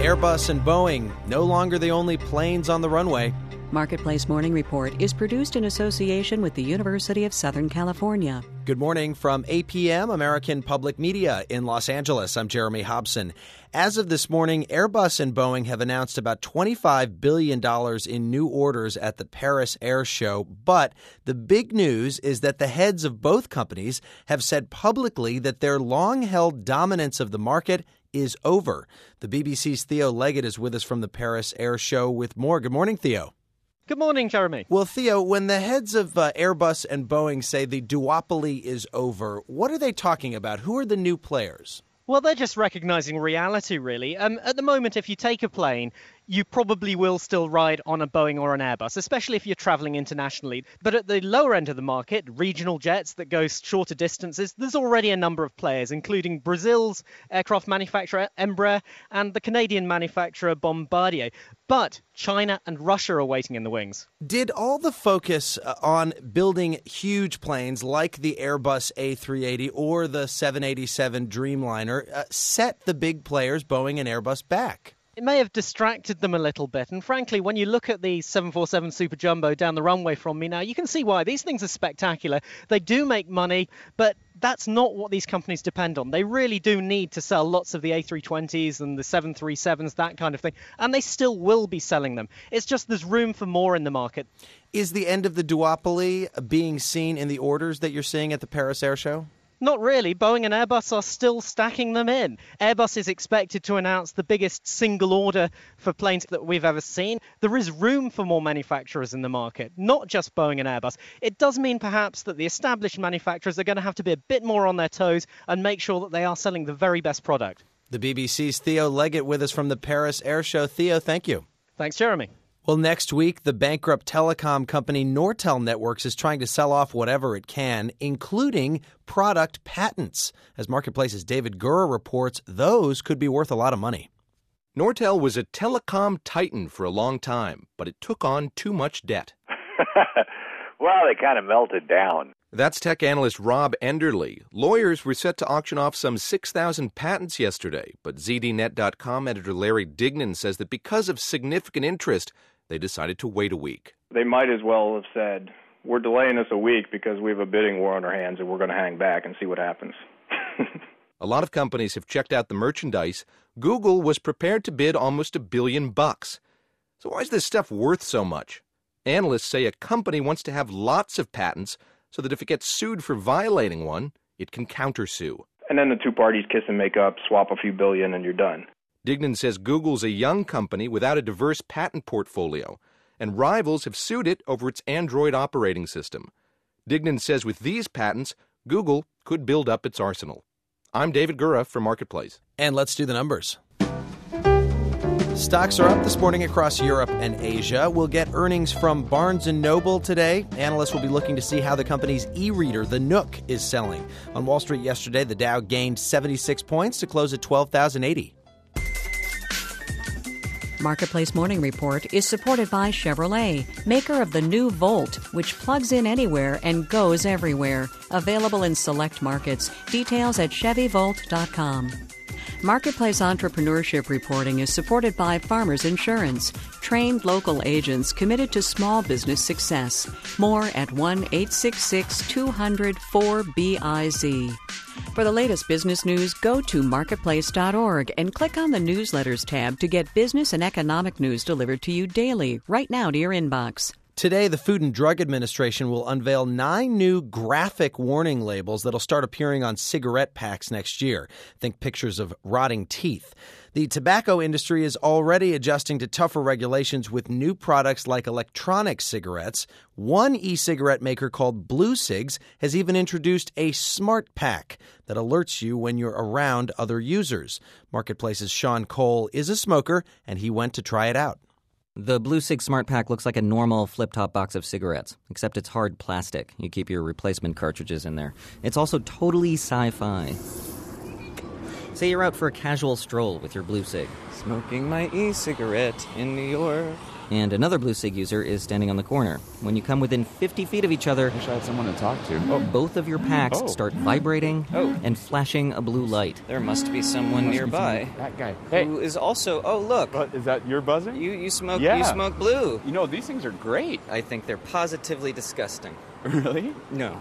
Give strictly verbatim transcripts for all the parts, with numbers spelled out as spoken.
Airbus and Boeing, no longer the only planes on the runway. Marketplace Morning Report is produced in association with the University of Southern California. Good morning from A P M, American Public Media in Los Angeles. I'm Jeremy Hobson. As of this morning, Airbus and Boeing have announced about twenty-five billion dollars in new orders at the Paris Air Show. But the big news is that the heads of both companies have said publicly that their long-held dominance of the market is over. The B B C's Theo Leggett is with us from the Paris Air Show with more. Good morning, Theo. Good morning, Jeremy. Well, Theo, when the heads of uh, Airbus and Boeing say the duopoly is over, what are they talking about? Who are the new players? Well, they're just recognizing reality, really. Um, at the moment, if you take a plane, you probably will still ride on a Boeing or an Airbus, especially if you're traveling internationally. But at the lower end of the market, regional jets that go shorter distances, there's already a number of players, including Brazil's aircraft manufacturer Embraer and the Canadian manufacturer Bombardier. But China and Russia are waiting in the wings. Did all the focus uh, on building huge planes like the Airbus A three eighty or the seven eighty-seven Dreamliner uh, set the big players, Boeing and Airbus, back? It may have distracted them a little bit. And frankly, when you look at the seven forty-seven Super Jumbo down the runway from me now, you can see why. These things are spectacular. They do make money, but that's not what these companies depend on. They really do need to sell lots of the A three twenties and the seven thirty-sevens, that kind of thing. And they still will be selling them. It's just there's room for more in the market. Is the end of the duopoly being seen in the orders that you're seeing at the Paris Air Show? Not really. Boeing and Airbus are still stacking them in. Airbus is expected to announce the biggest single order for planes that we've ever seen. There is room for more manufacturers in the market, not just Boeing and Airbus. It does mean perhaps that the established manufacturers are going to have to be a bit more on their toes and make sure that they are selling the very best product. The B B C's Theo Leggett with us from the Paris Air Show. Theo, thank you. Thanks, Jeremy. Well, next week, the bankrupt telecom company Nortel Networks is trying to sell off whatever it can, including product patents. As Marketplace's David Gura reports, those could be worth a lot of money. Nortel was a telecom titan for a long time, but it took on too much debt. Well, they kind of melted down. That's tech analyst Rob Enderle. Lawyers were set to auction off some six thousand patents yesterday, but Z D Net dot com editor Larry Dignan says that because of significant interest, they decided to wait a week. They might as well have said, we're delaying this a week because we have a bidding war on our hands and we're going to hang back and see what happens. A lot of companies have checked out the merchandise. Google was prepared to bid almost a billion bucks. So why is this stuff worth so much? Analysts say a company wants to have lots of patents so that if it gets sued for violating one, it can countersue. And then the two parties kiss and make up, swap a few billion, and you're done. Dignan says Google's a young company without a diverse patent portfolio, and rivals have sued it over its Android operating system. Dignan says with these patents, Google could build up its arsenal. I'm David Gura for Marketplace. And let's do the numbers. Stocks are up this morning across Europe and Asia. We'll get earnings from Barnes and Noble today. Analysts will be looking to see how the company's e-reader, the Nook, is selling. On Wall Street yesterday, the Dow gained seventy-six points to close at twelve thousand eighty. Marketplace Morning Report is supported by Chevrolet, maker of the new Volt, which plugs in anywhere and goes everywhere. Available in select markets. Details at chevy volt dot com. Marketplace Entrepreneurship Reporting is supported by Farmers Insurance, trained local agents committed to small business success. More at one eight six six, two hundred, four B I Z. For the latest business news, go to marketplace dot org and click on the Newsletters tab to get business and economic news delivered to you daily, right now to your inbox. Today, the Food and Drug Administration will unveil nine new graphic warning labels that'll start appearing on cigarette packs next year. Think pictures of rotting teeth. The tobacco industry is already adjusting to tougher regulations with new products like electronic cigarettes. One e-cigarette maker called Blue Cigs has even introduced a smart pack that alerts you when you're around other users. Marketplace's Sean Cole is a smoker, and he went to try it out. The Blue Sig Smart Pack looks like a normal flip-top box of cigarettes, except it's hard plastic. You keep your replacement cartridges in there. It's also totally sci-fi. Say you're out for a casual stroll with your Blue Sig. Smoking my e-cigarette in New York. And another Blue Sig user is standing on the corner. When you come within fifty feet of each other, I wish I had someone to talk to. oh. both of your packs oh. start vibrating oh. and flashing a blue light. There must be someone Must nearby. Be someone, that guy. Hey. Who is also... Oh, look. What, is that your buzzing? You you smoke yeah. you smoke blue. You know, these things are great. I think they're positively disgusting. Really? No.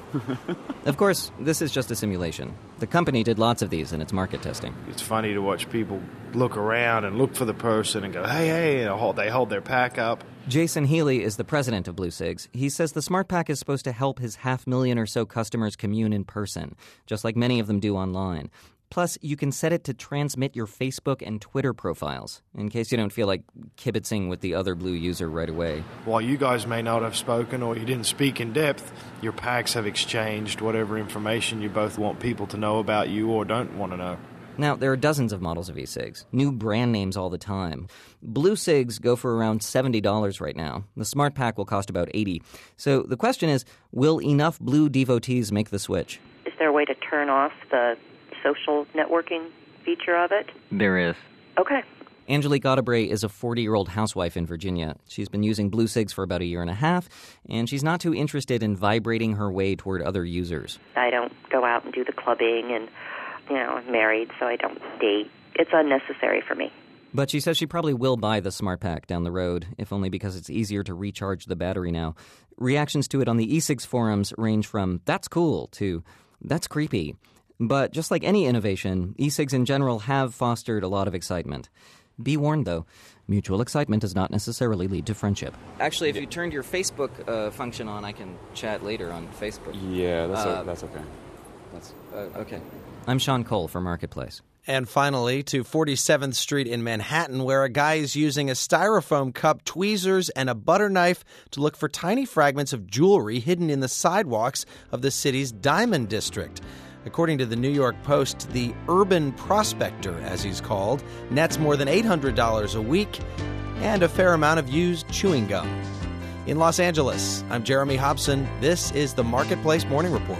Of course, this is just a simulation. The company did lots of these in its market testing. It's funny to watch people look around and look for the person and go, hey, hey, and hold, they hold their pack up. Jason Healy is the president of Blue Sigs. He says the Smart Pack is supposed to help his half million or so customers commune in person, just like many of them do online. Plus, you can set it to transmit your Facebook and Twitter profiles, in case you don't feel like kibitzing with the other Blue user right away. While you guys may not have spoken or you didn't speak in depth, your packs have exchanged whatever information you both want people to know about you or don't want to know. Now, there are dozens of models of e-cigs, new brand names all the time. Blue Sigs go for around seventy dollars right now. The Smart Pack will cost about eighty dollars. So the question is, will enough Blue devotees make the switch? Is there a way to turn off the social networking feature of it? There is. Okay. Angelique Audebray is a forty-year-old housewife in Virginia. She's been using Blue Sigs for about a year and a half, and she's not too interested in vibrating her way toward other users. I don't go out and do the clubbing, and, you know, I'm married, so I don't date. It's unnecessary for me. But she says she probably will buy the Smart Pack down the road, if only because it's easier to recharge the battery now. Reactions to it on the e-cigs forums range from, that's cool, to, that's creepy. But just like any innovation, e-cigs in general have fostered a lot of excitement. Be warned, though, mutual excitement does not necessarily lead to friendship. Actually, if you turned your Facebook uh, function on, I can chat later on Facebook. Yeah, that's, uh, o- that's okay. That's uh, okay. I'm Sean Cole for Marketplace. And finally, to forty-seventh Street in Manhattan, where a guy is using a styrofoam cup, tweezers, and a butter knife to look for tiny fragments of jewelry hidden in the sidewalks of the city's Diamond District. According to the New York Post, the urban prospector, as he's called, nets more than eight hundred dollars a week and a fair amount of used chewing gum. In Los Angeles, I'm Jeremy Hobson. This is the Marketplace Morning Report.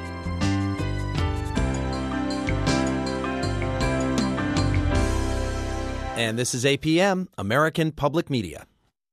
And this is A P M, American Public Media.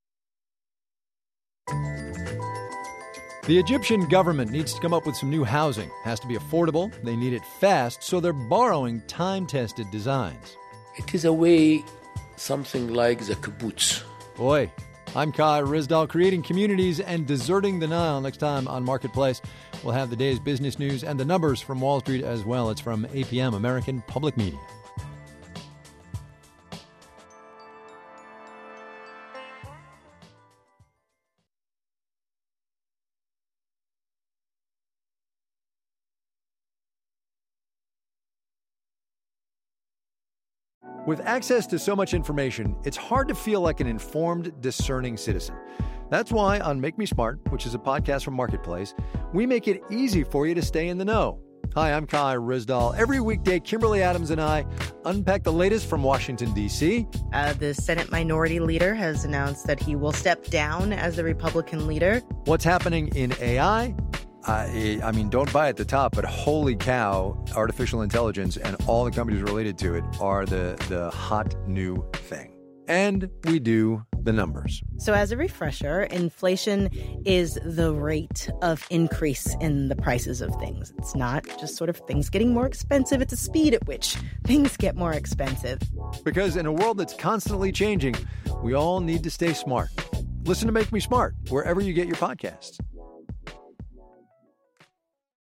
The Egyptian government needs to come up with some new housing. Has to be affordable. They need it fast, so they're borrowing time-tested designs. It is a way, something like the kibbutz. Boy, I'm Kai Rizdal, creating communities and deserting the Nile. Next time on Marketplace, we'll have the day's business news and the numbers from Wall Street as well. It's from A P M, American Public Media. With access to so much information, it's hard to feel like an informed, discerning citizen. That's why on Make Me Smart, which is a podcast from Marketplace, we make it easy for you to stay in the know. Hi, I'm Kai Rizdal. Every weekday, Kimberly Adams and I unpack the latest from Washington, D C Uh, the Senate Minority Leader has announced that he will step down as the Republican leader. What's happening in A I? Uh, I mean, don't buy at the top, but holy cow, artificial intelligence and all the companies related to it are the, the hot new thing. And we do the numbers. So as a refresher, inflation is the rate of increase in the prices of things. It's not just sort of things getting more expensive. It's the speed at which things get more expensive. Because in a world that's constantly changing, we all need to stay smart. Listen to Make Me Smart wherever you get your podcasts.